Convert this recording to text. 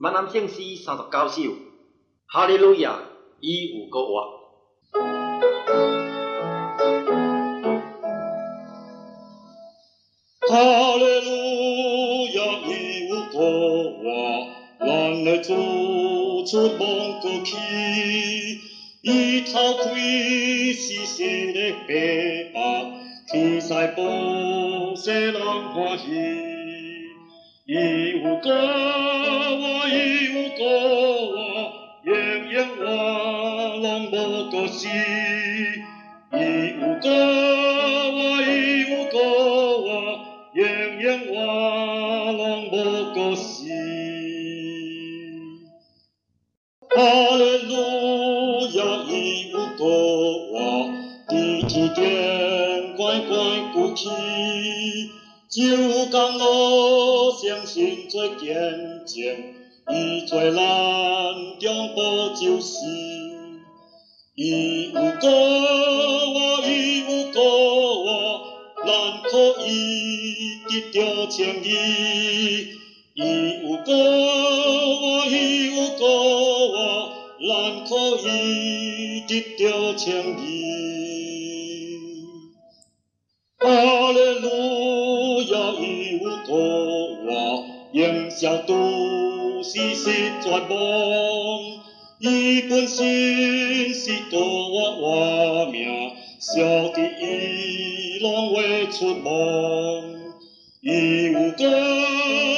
闽南圣诗39首，哈利路亚，伊有个活。 哈利路亚，伊有个活，咱的主出梦过去，伊头开世世的白白，天使报世人欢喜。伊有个活，伊有个活，永远活拢无过时。伊有个活，伊有个活，永远活拢无过时。哈利路亚，伊有个活，天天天乖乖过去。就讲路相信做见证，伊做咱中保就是。伊有个活，伊有个活，咱可以得到称义。伊有个活，伊有个活，咱可以得到称义。哈利路亚，伊有个活，永消都是绝望。伊本身是个活命，小弟伊拢会出梦。伊有个